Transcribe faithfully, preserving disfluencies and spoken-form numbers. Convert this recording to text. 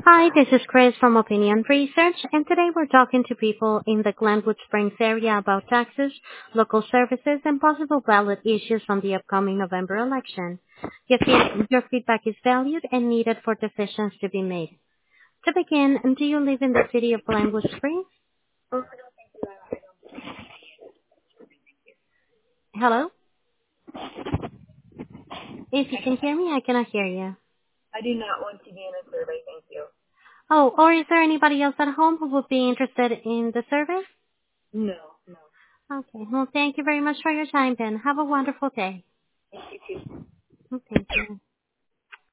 Hi, this is Chris from Opinion Research, and today we're talking to people in the Glenwood Springs area about taxes, local services, and possible ballot issues on the upcoming November election. Your, feed- your feedback is valued and needed for decisions to be made. To begin, do you live in the city of Glenwood Springs? Hello? If you can hear me, I cannot hear you. I do not want to be in a survey, thank you. Oh, or is there anybody else at home who would be interested in the survey? No, no. Okay, well, thank you very much for your time, then. Have a wonderful day. Thank you too. Thank you.